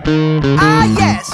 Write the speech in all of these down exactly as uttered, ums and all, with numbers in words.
Ah, yes.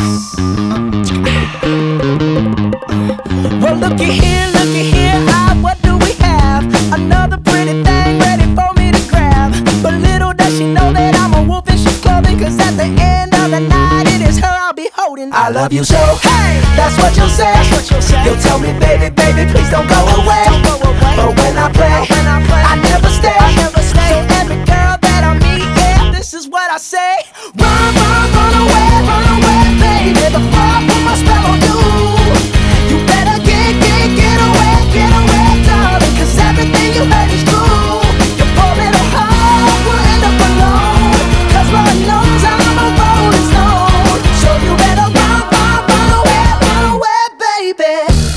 Well, looky here, looky here. Ah, what do we have? Another pretty thing ready for me to grab. But little does she know that I'm a wolf in sheep's clothing. Cause at the end of the night, it is her I'll be holding. I love you so, hey, that's what you'll say. That's what you'll say. You'll tell me, baby, baby, please don't go away. Don't go away. But when I play, when I, play I never stay. I never stay. So every girl that I meet, yeah, this is what I say. Run, run, run away, run away, baby, before I put my spell on you. You better get, get, get away, get away, darling, cause everything you heard is true. Your poor little heart will end up alone, cause Lord knows I'm a rolling stone. So you better run, run, run away, run away, baby.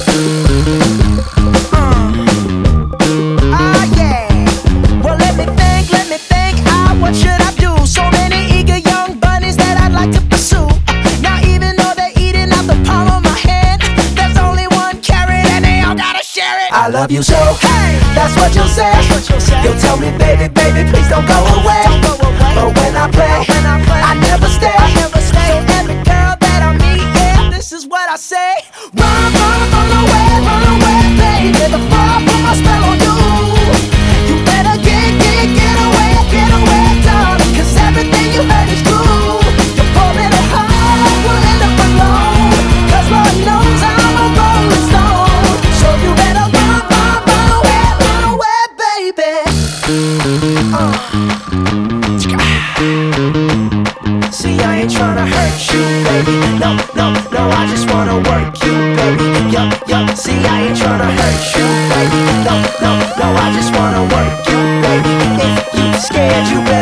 Uh. Ah, yeah. Well, let me think, let me think, ah, what should I do? So many eager young bunnies that I'd like to pursue. Now even though they're eating out the palm of my hand, there's only one carrot and they all gotta share it. I love you so, hey, that's what you'll say. That's what you'll say. You'll tell me, baby, baby, please don't go away. Don't go away. But when I play, when I, play I never stay. I never stay. So every girl that I meet, yeah, this is what I say. Run, run, run away, run away, baby, before I put my spell on you. You better get, get, get away, get away, darling, cause everything you heard is true. Your poor little heart will end up alone, cause Lord knows I'm a rolling stone. So you better run, run, run away, run away, baby. Uh. See, I ain't tryna hurt you, baby. No, no, no, I just wanna work you, baby. Yup, yup. See, I ain't tryna hurt you, baby. No, no, no, I just wanna work you, baby. If you scared, you better